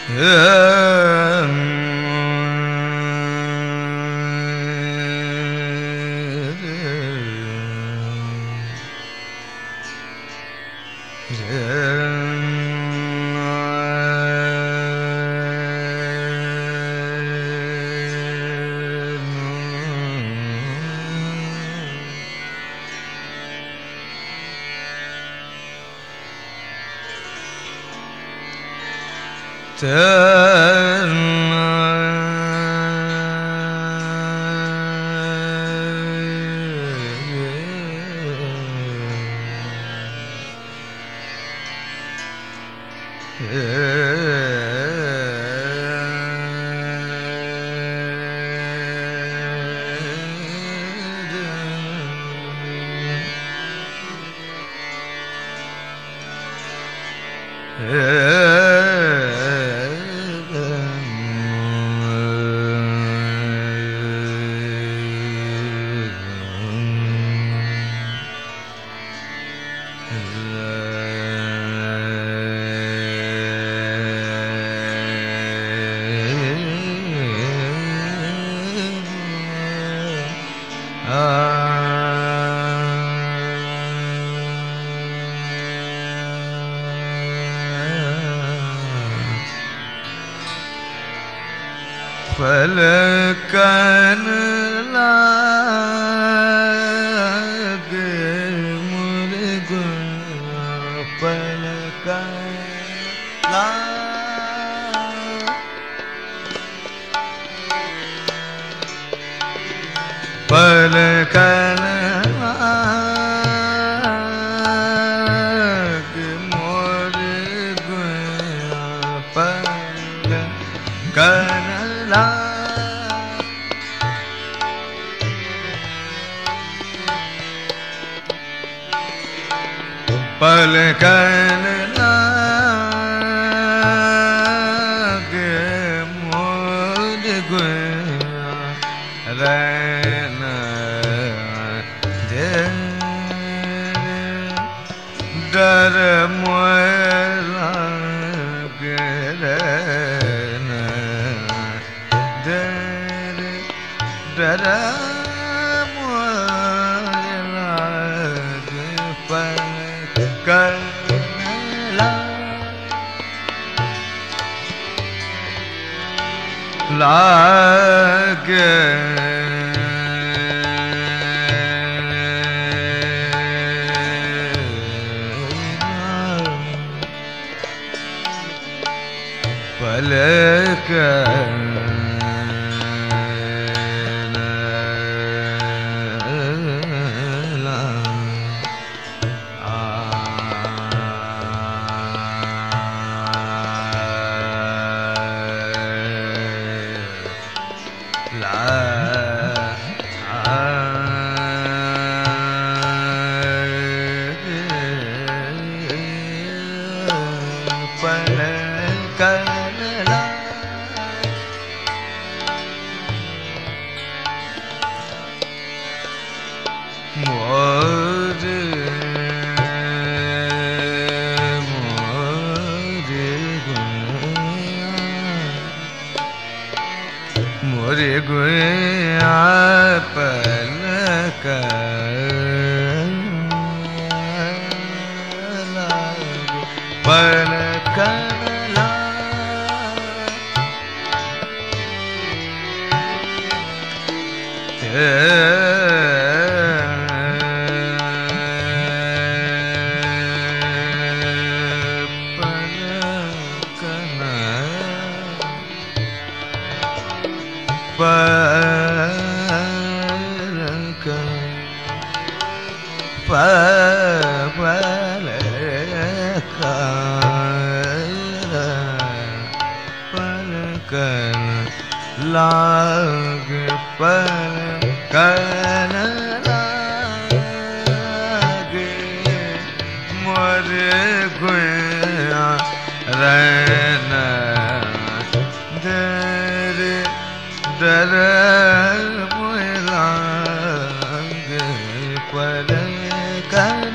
पलकन लागे मुर्गा पलकन पलकन लागे मुर्गा पलकन पलकन लागे मोर गुया रैन डर मोर लागे रैन डर मोर लागे पलकन लागे पलकन मोरे गुया पलकन लागे पलकन पलकन लागे पलकन लागे मोर गुया रैन डर मोर लागे पलकन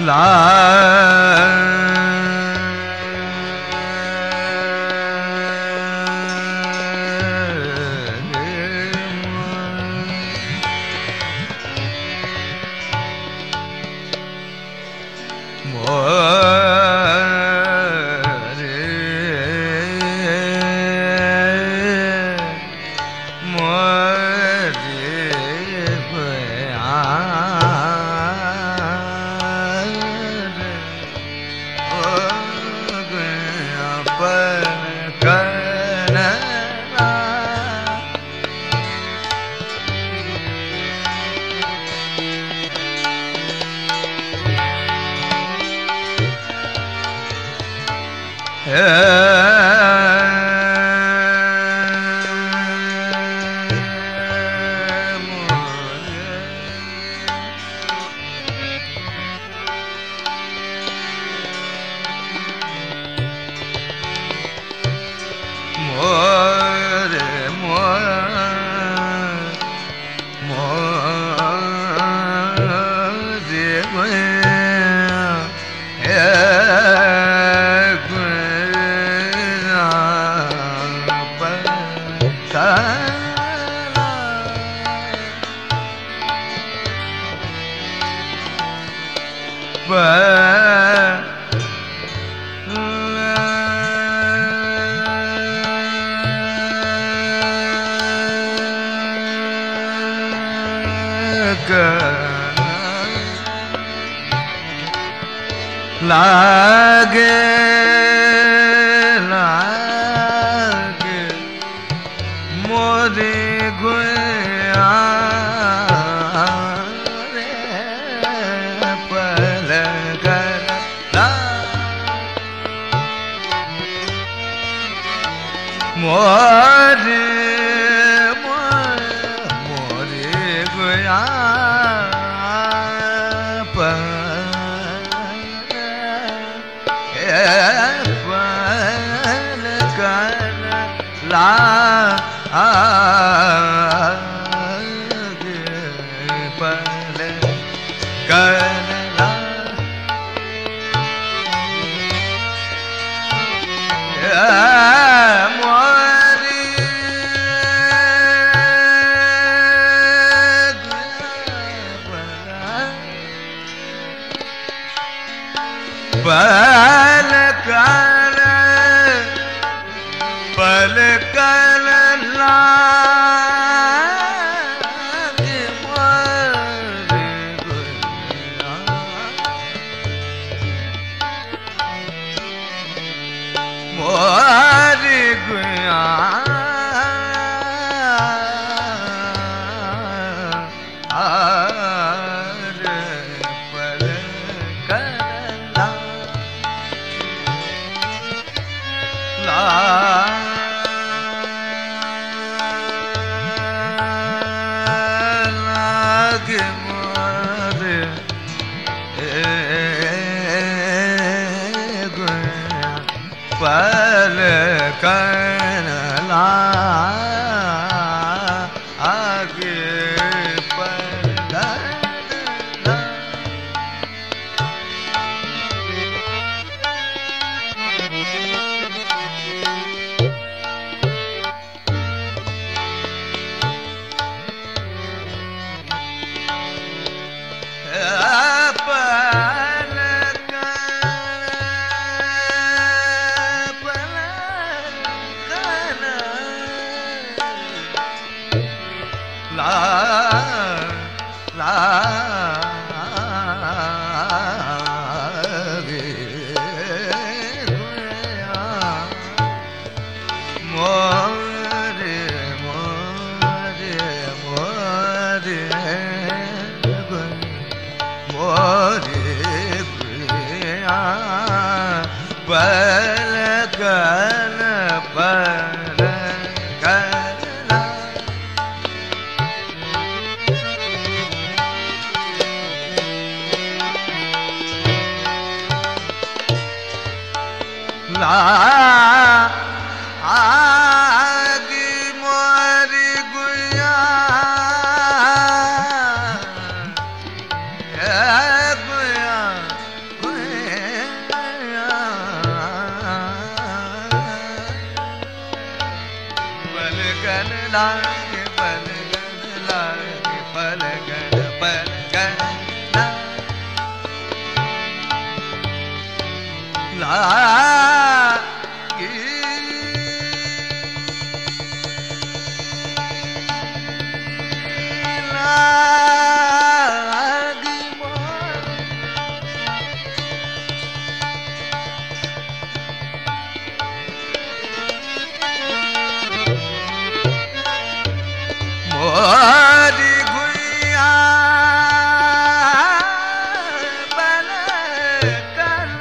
लागे लागे मोरे गुया रे पल कर मोरे मोरे गुया ला पल करला मोरी पल कर पल कर लागे मोरे गुया मोरे गुया पल कर लागे मोरे गुया पल करला आगे पल करला आगी मोरी गुया गुया लागे पल गन लागे पल गन लागी मोरी गुइया पल कर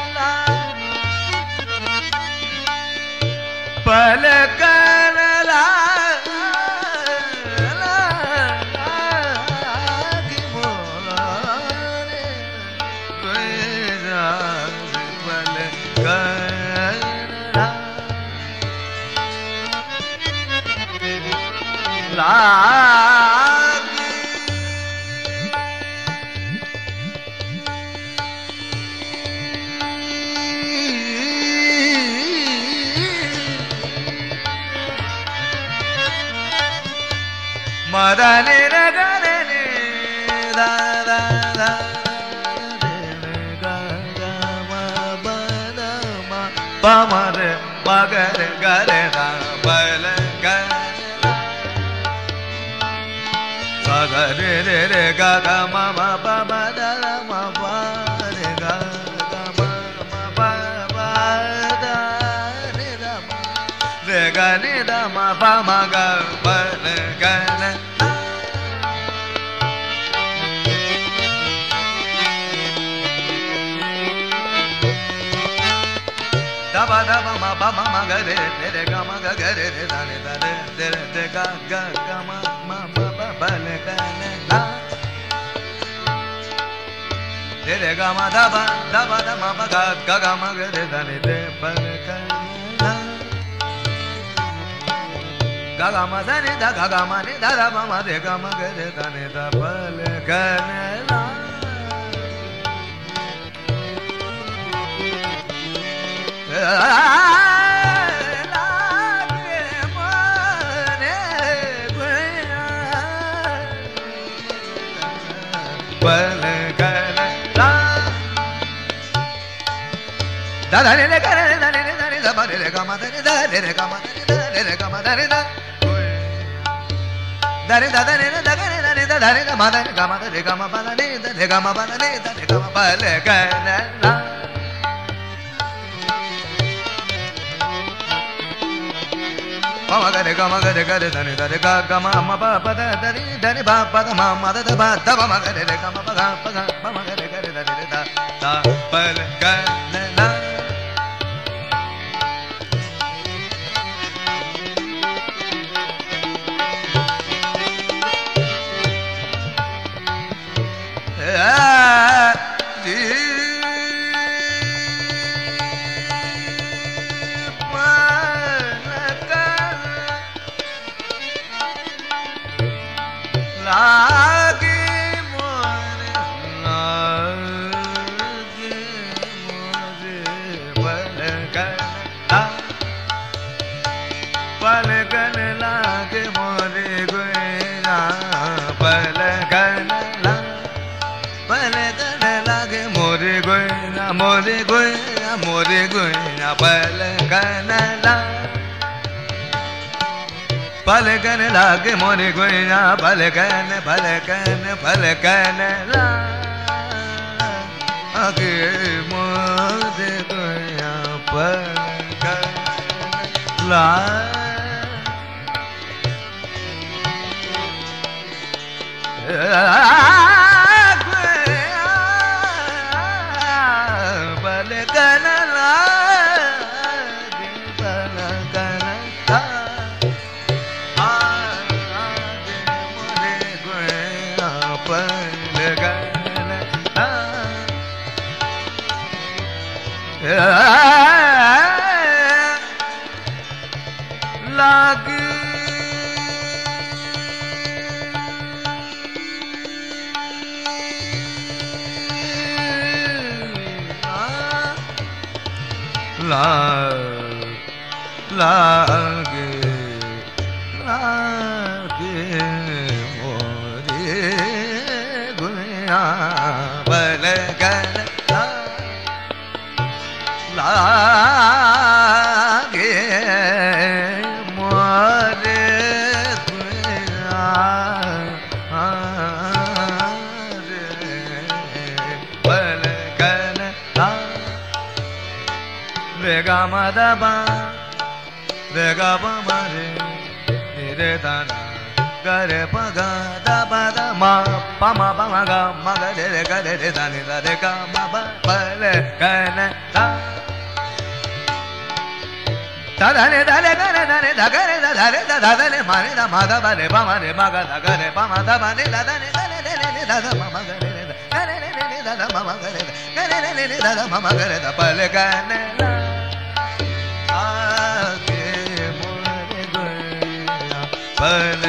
लागी मोरे गुइया पल कर लागी मदने रगने दा दा दा पमरे मगर गरे दा पल गरे रे रे गा गा मा मा पा मा दा मा पा रे गा गा मा मा पा पा दा रे दा मा रे गा रे दा मा पा मा गा पा रे गा रे da ba ma ba ma ga re re ga ma ga re re da re de ga ga ma ma ba ba le ga ne la re ga ma da ba ma ba ga ma ga re da re de ba le ga la ga ma da re da ga ma ne da ba ma de ga ma ga re da ne da ba le ga ne la लागे मोरे गुइया पल कर ला दा दा रे गा रे दा रे दा रे दा बा रे गा मा दा रे दा रे गा मा दा रे गा मा दा रे दा दा रे दा दा रे दा गा रे दा रे दा दा रे गा मा दा रे गा मा दा रे गा मा बा दा रे दा रे गा मा बा दा रे दा रे गा मा पल कर ला ma ga re ga ma ga re ga re da re ga ma ma ba ba da re ba ba da ma ma da ba da ba ma ga re ga ma ba ga ba ma ga re ga re da re da da pal ga na la लागे मोरे पल gun लागे मोरे गुइया पल gun लागे मोरे गुइया मोरे गुइया मोरे गुइया पल gun लागे मोरे गुइया पल gun लागे मोरे गुइया पल गन लागे लागे பல கன லா கே மோரே பல கன ரேகா மதபா ரேகா பமரே நிரே தானா கரே பகா தபத மா பம பமக மகரே கரே தானி ரே க மப பல கன தா ததனே தலே கரே தனே தகரே ததரே ததனே மனே த மத பரே பமரே மக தகரே பம தபனே ததனே தலே தலே தத மம கரே கரே நே தத மம கரே கரே நே தத மம கரே த பல கன ஆகே மோரே குயா பல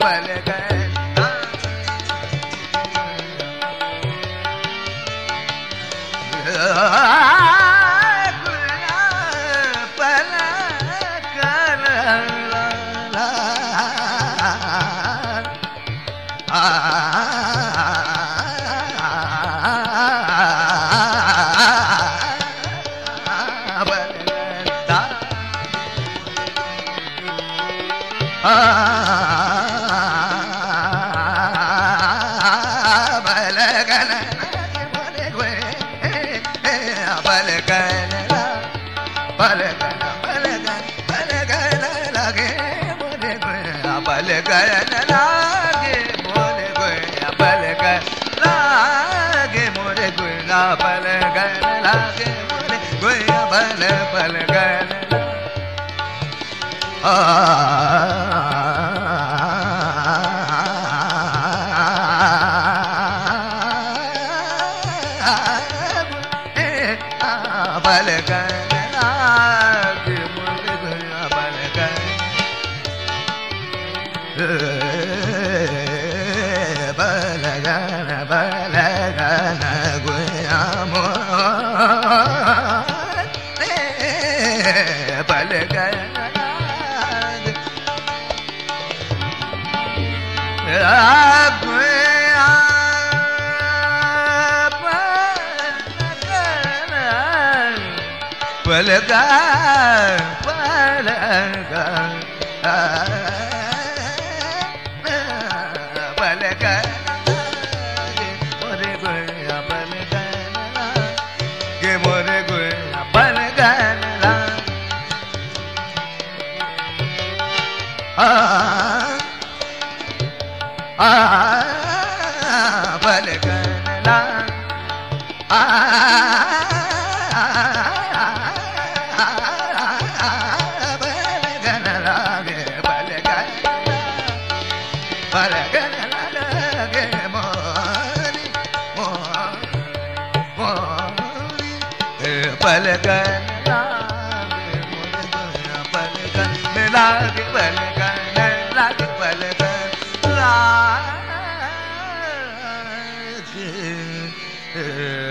Lage